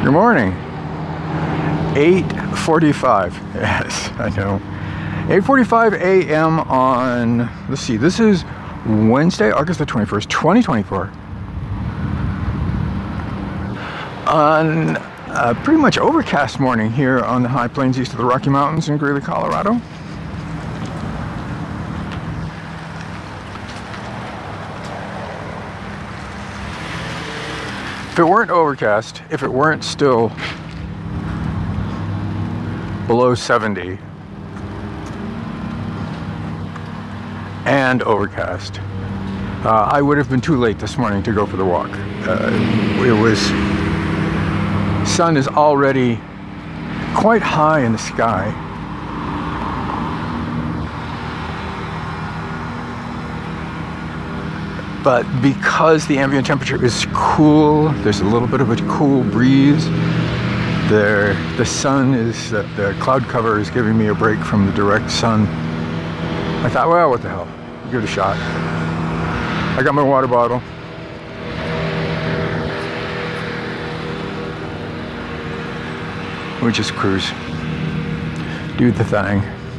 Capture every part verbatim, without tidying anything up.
Good morning. eight forty-five. Yes, I know. eight forty-five a m on, let's see, this is Wednesday, August the twenty-first, twenty twenty-four. On a pretty much overcast morning here on the high plains east of the Rocky Mountains in Greeley, Colorado. If it weren't overcast, if it weren't still below seventy and overcast, uh, I would have been too late this morning to go for the walk. Uh, it was, sun is already quite high in the sky. But because the ambient temperature is cool, there's a little bit of a cool breeze. There, the sun is, the, the cloud cover is giving me a break from the direct sun. I thought, well, what the hell, give it a shot. I got my water bottle. We just cruise, do the thing.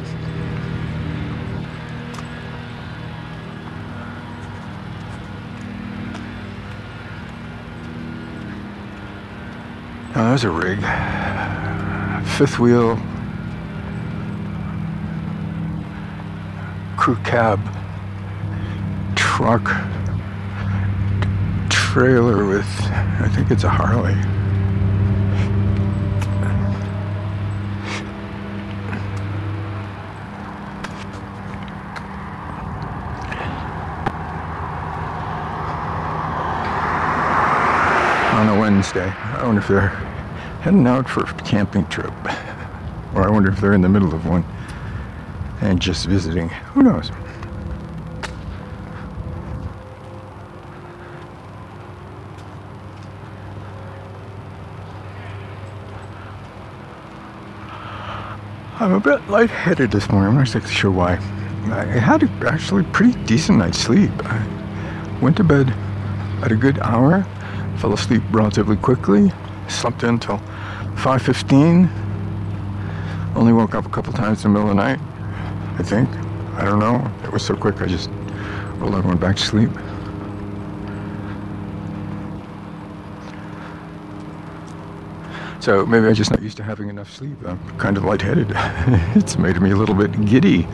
Oh, there's a rig. Fifth wheel. Crew cab. Truck. Trailer with, I think it's a Harley. On a Wednesday. I wonder if they're heading out for a camping trip. Or I wonder if they're in the middle of one and just visiting. Who knows? I'm a bit lightheaded this morning. I'm not exactly sure why. I had a actually pretty decent night's sleep. I went to bed at a good hour. Fell asleep relatively quickly, slept in until five fifteen, only woke up a couple times in the middle of the night, I think. I don't know, it was so quick I just rolled over and went back to sleep. So maybe I'm just not used to having enough sleep. I'm kind of lightheaded. It's made me a little bit giddy.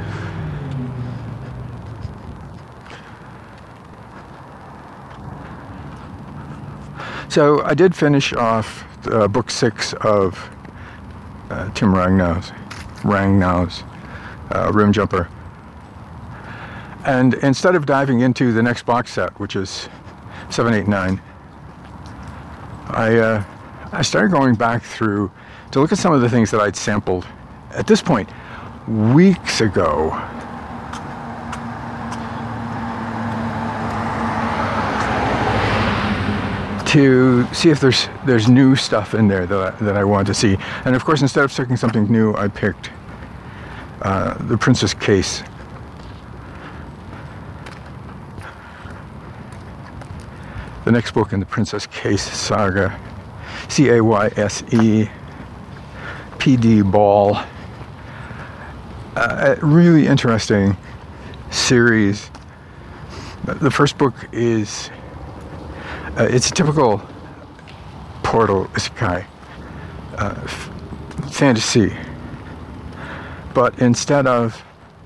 So I did finish off uh, book six of uh, Tim Rangnow's, Rangnow's uh, Rim Jumper. And instead of diving into the next box set, which is seven, eight, nine, I, uh, I started going back through to look at some of the things that I'd sampled at this point weeks ago. To see if there's there's new stuff in there that I, that I want to see. And of course, instead of picking something new, I picked uh, the Princess Case. The next book in the Princess Case saga, C A Y S E P D Ball. Uh, a really interesting series. The first book is Uh, it's a typical Portal Isekai uh, f- fantasy, but instead of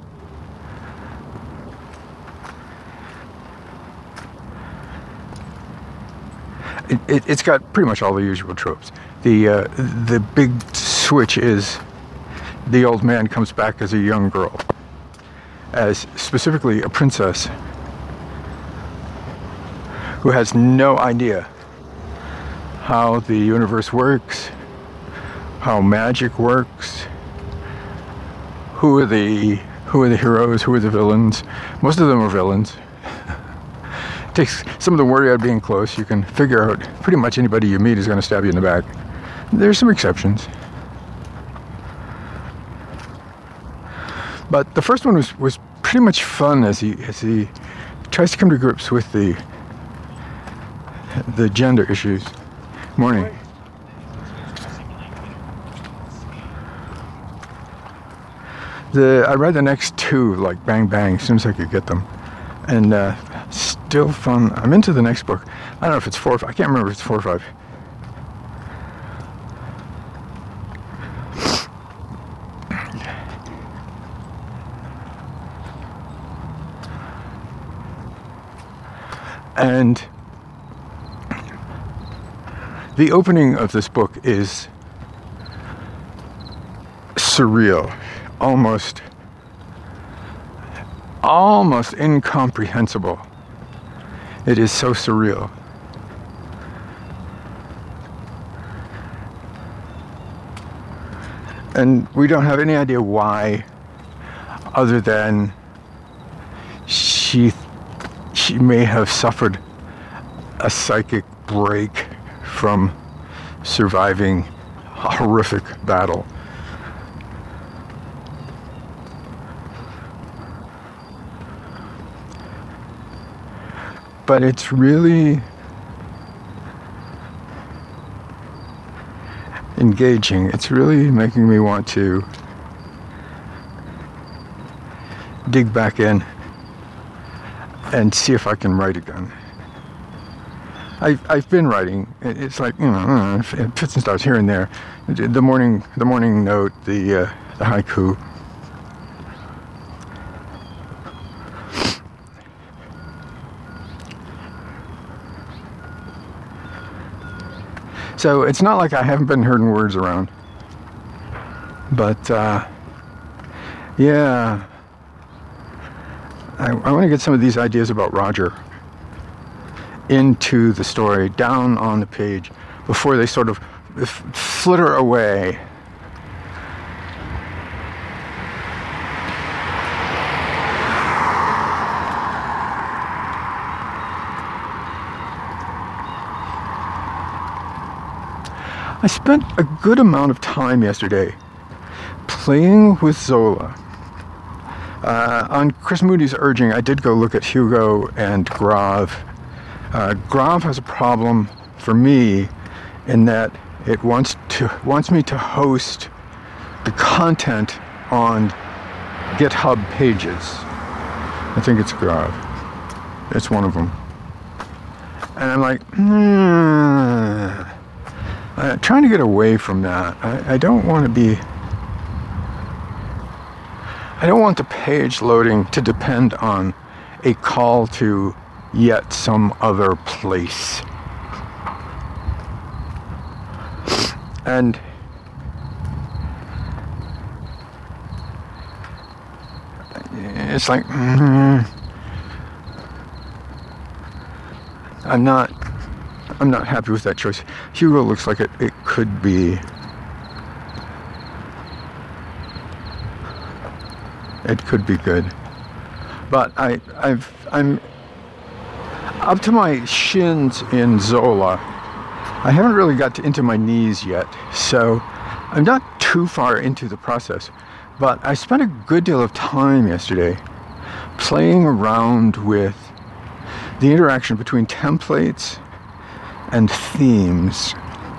it, it, it's got pretty much all the usual tropes. The uh, the big switch is the old man comes back as a young girl, as specifically a princess who has no idea how the universe works, how magic works, who are the who are the heroes, who are the villains. Most of them are villains. It takes some of the worry out of being close. You can figure out pretty much anybody you meet is going to stab you in the back. There's some exceptions. But the first one was, was pretty much fun as he as he tries to come to grips with the the gender issues. Morning. the I read the next two like bang bang as soon as I could get them, and uh, still fun. I'm into the next book. I don't know if it's four or five. I can't remember if it's four or five. And the opening of this book is surreal, almost, almost incomprehensible. It is so surreal. And we don't have any idea why, other than she she may have suffered a psychic break from surviving a horrific battle. But it's really engaging. It's really making me want to dig back in and see if I can write again. I've, I've been writing. It's like, you know, fits and starts here and there. The morning, the morning note, the uh, the haiku. So it's not like I haven't been herding words around. But uh, yeah, I, I want to get some of these ideas about Roger into the story, down on the page, before they sort of f- flitter away. I spent a good amount of time yesterday playing with Zola. Uh, on Chris Moody's urging, I did go look at Hugo and Grave. Uh, Grave has a problem for me in that it wants to wants me to host the content on GitHub pages. I think it's Grave. It's one of them. And I'm like, hmm. I'm trying to get away from that. I, I don't want to be... I don't want the page loading to depend on a call to yet some other place. And it's like, mm, I'm not I'm not happy with that choice. Hugo looks like it, it could be it could be good. But I I've I'm up to my shins in Zola. I haven't really got to, into my knees yet, so I'm not too far into the process. But I spent a good deal of time yesterday playing around with the interaction between templates and themes.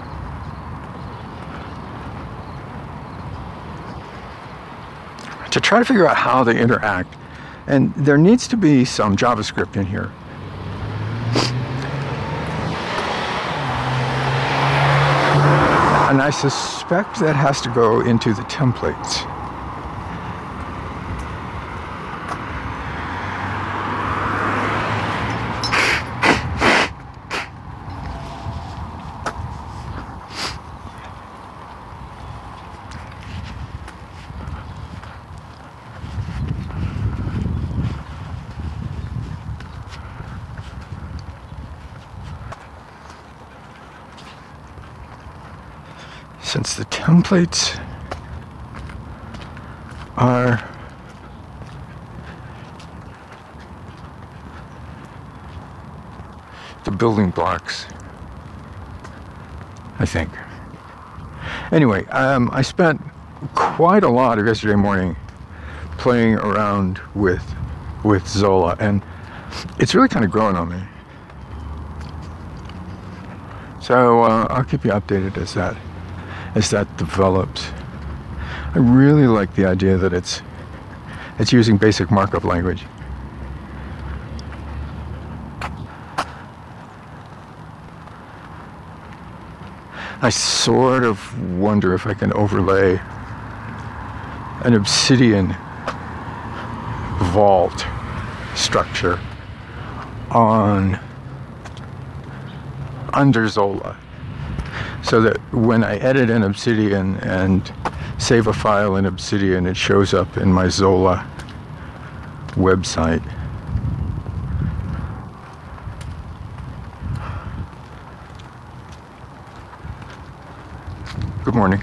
To try to figure out how they interact. And there needs to be some JavaScript in here. And I suspect that has to go into the templates. Since the templates are the building blocks, I think. Anyway, um, I spent quite a lot of yesterday morning playing around with with Zola, and it's really kind of growing on me. So uh, I'll keep you updated as that as that develops. I really like the idea that it's It's using basic markup language. I sort of wonder if I can overlay an Obsidian vault structure on under Zola, so that when I edit in Obsidian and save a file in Obsidian, it shows up in my Zola website. Good morning.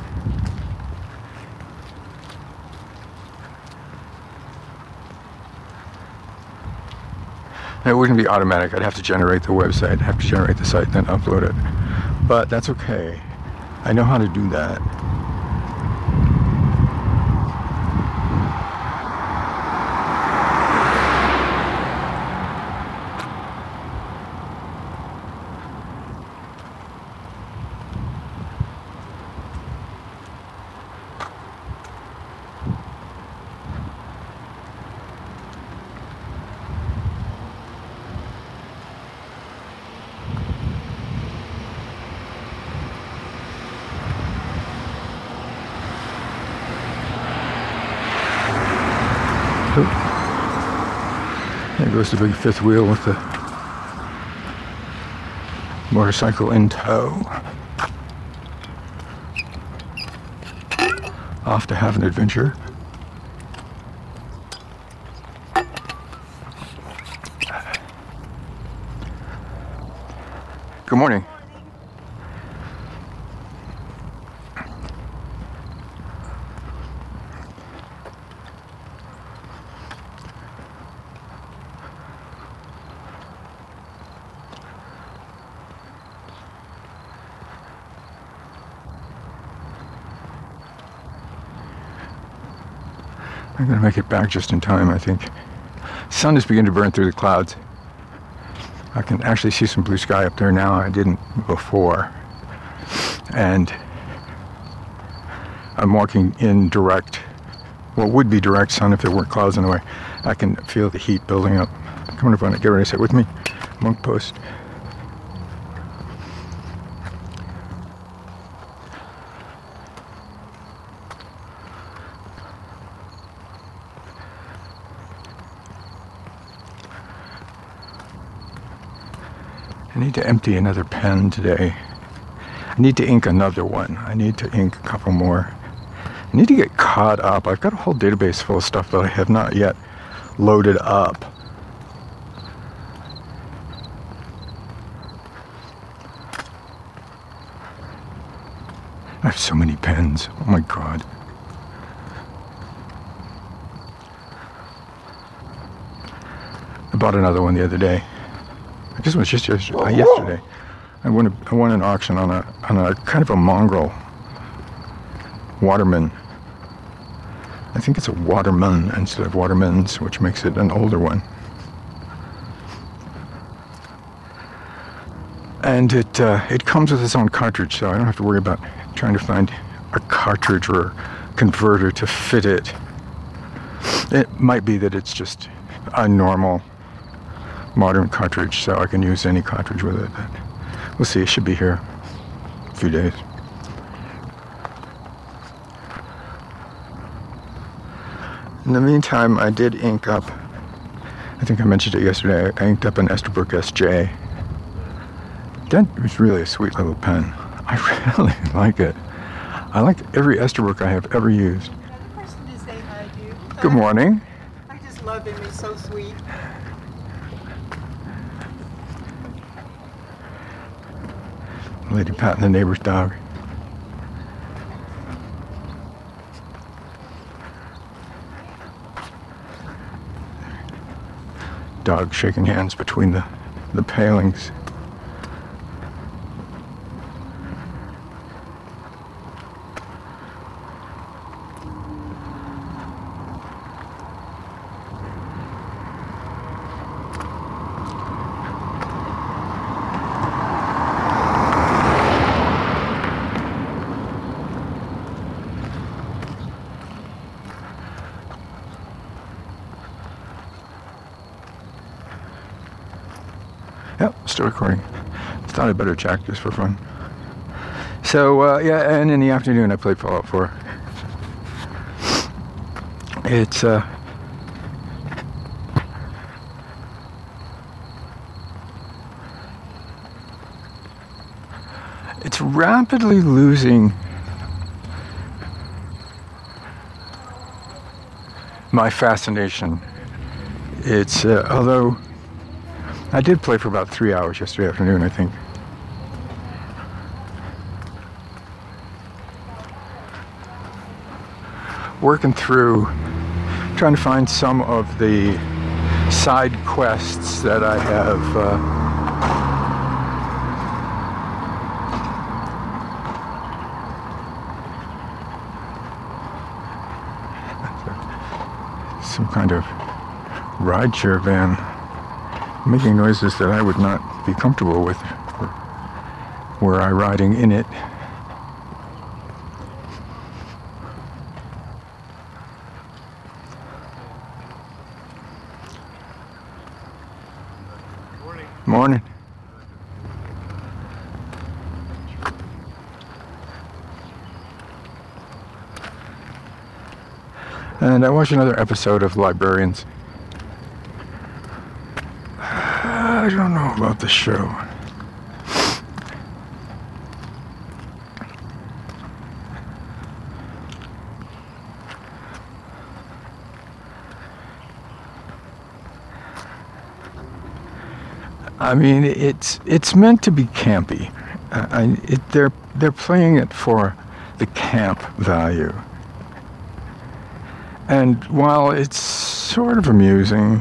It wouldn't be automatic. I'd have to generate the website, I'd have to generate the site, then upload it. But that's okay. I know how to do that. There goes the big fifth wheel with the motorcycle in tow. Off to have an adventure. Good morning. I'm going to make it back just in time, I think. Sun is beginning to burn through the clouds. I can actually see some blue sky up there now. I didn't before. And I'm walking in direct, what would be direct sun if there weren't clouds in the way. I can feel the heat building up. Come on up on it. Get ready to sit with me. Monk post. I need to empty another pen today. I need to ink another one. I need to ink a couple more. I need to get caught up. I've got a whole database full of stuff that I have not yet loaded up. I have so many pens. Oh my God. I bought another one the other day. I guess it was just yesterday. Uh, yesterday. I won, a, I won an auction on a on a kind of a mongrel Waterman. I think it's a Waterman instead of Watermans, which makes it an older one. And it uh, it comes with its own cartridge, so I don't have to worry about trying to find a cartridge or converter to fit it. It might be that it's just a normal modern cartridge, so I can use any cartridge with it. But we'll see. It should be here in a few days. In the meantime, I did ink up, I think I mentioned it yesterday, I inked up an Esterbrook S J. That was really a sweet little pen. I really like it. I like every Esterbrook I have ever used. Got a person to say hi to. Good morning. I just love him. He's so sweet. Lady patting the neighbor's dog. Dog shaking hands between the, the palings. Yep, still recording. Thought I'd better check just for fun. So, uh, yeah, and in the afternoon I played Fallout four. It's, uh... It's rapidly losing my fascination. It's, uh, although I did play for about three hours yesterday afternoon, I think. Working through, trying to find some of the side quests that I have uh, some kind of rideshare van making noises that I would not be comfortable with were I riding in it. Morning. Morning. And I watched another episode of Librarians. I don't know about the show. I mean, it's it's meant to be campy. I, it, they're they're playing it for the camp value. And while it's sort of amusing,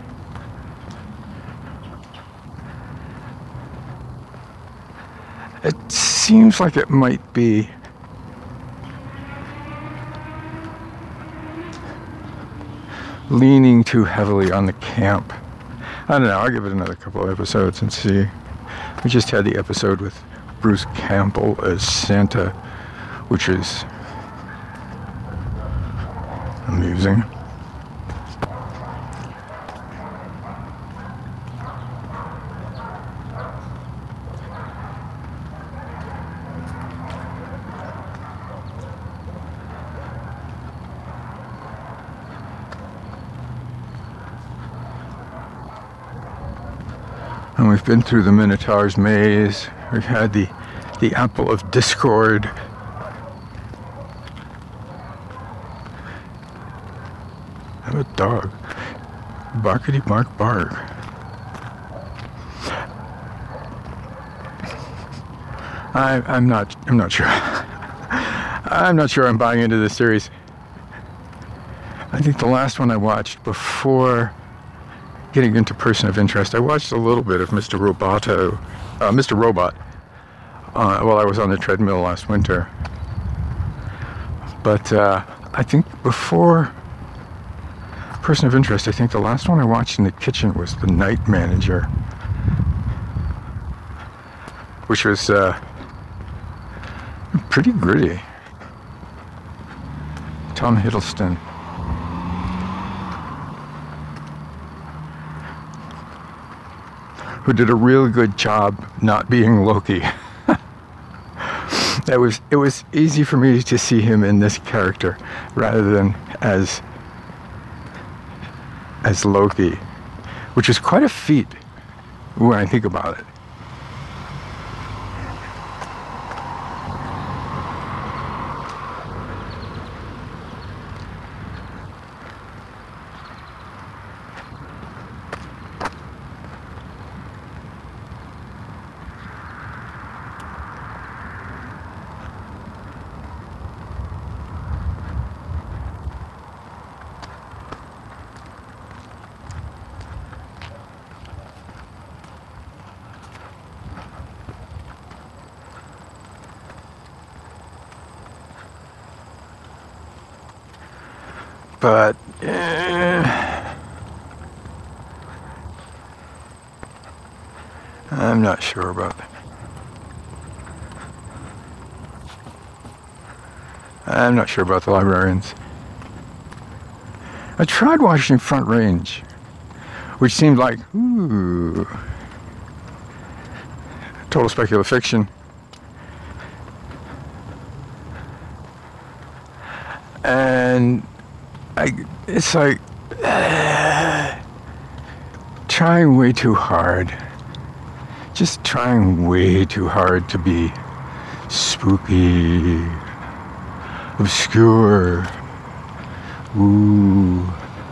it seems like it might be leaning too heavily on the camp. I don't know, I'll give it another couple of episodes and see. We just had the episode with Bruce Campbell as Santa, which is amusing. And we've been through the Minotaur's maze. We've had the the Apple of Discord. I have a dog. Barkity bark bark. I I'm not I'm not sure. I'm not sure I'm buying into this series. I think the last one I watched before getting into Person of Interest, I watched a little bit of Mister Roboto, uh, Mister Robot, uh, while I was on the treadmill last winter. But uh, I think before Person of Interest, I think the last one I watched in the kitchen was The Night Manager, which was uh, pretty gritty. Tom Hiddleston. Who did a really good job not being Loki. That was it was easy for me to see him in this character rather than as as Loki, which is quite a feat when I think about it. But eh, I'm not sure about that. I'm not sure about the Librarians. I tried watching Front Range, which seemed like, ooh, total speculative fiction. And I, it's like uh, trying way too hard. Just trying way too hard to be spooky, obscure. Ooh.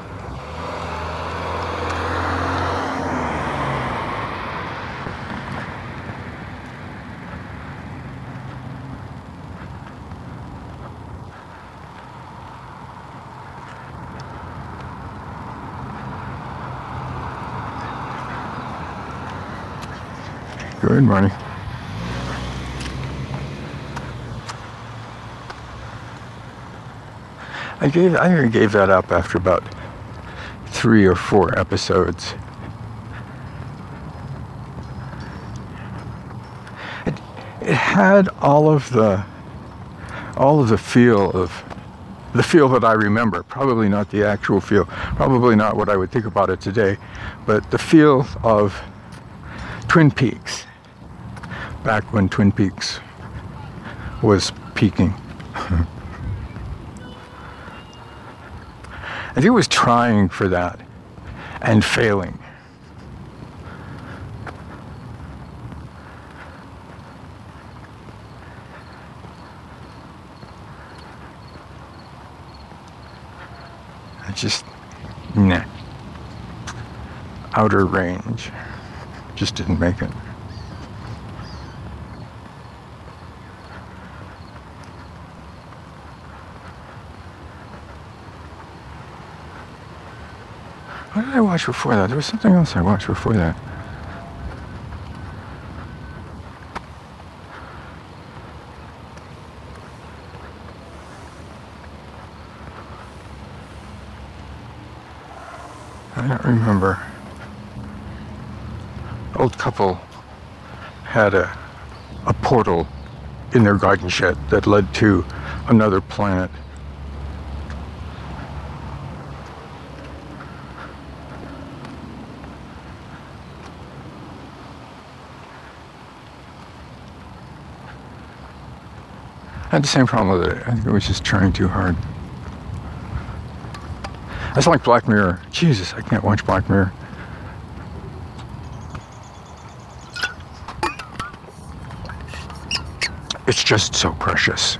Good morning. I gave I gave that up after about three or four episodes. It, it had all of the all of the feel of the feel that I remember. Probably not the actual feel. Probably not what I would think about it today, but the feel of Twin Peaks. Back when Twin Peaks was peaking. I think it was trying for that and failing. I just, nah. Outer range. Just didn't make it. What did I watch before that? There was something else I watched before that. I don't remember. Old couple had a a portal in their garden shed that led to another planet. I had the same problem with it. I think it was just trying too hard. That's like Black Mirror. Jesus, I can't watch Black Mirror. It's just so precious.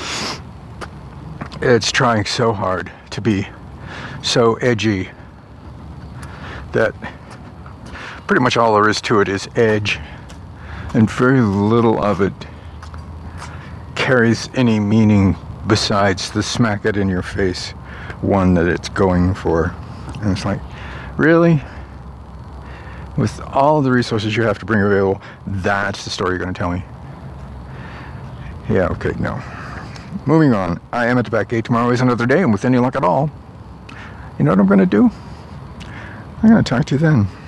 It's trying so hard to be so edgy that pretty much all there is to it is edge, and very little of it carries any meaning besides the smack it in your face one that it's going for. And it's like, really? With all the resources you have to bring available, that's the story you're going to tell me? Yeah, okay, no. Moving on. I am at the back gate. Tomorrow is another day, and with any luck at all, you know what I'm going to do? I'm going to talk to you then.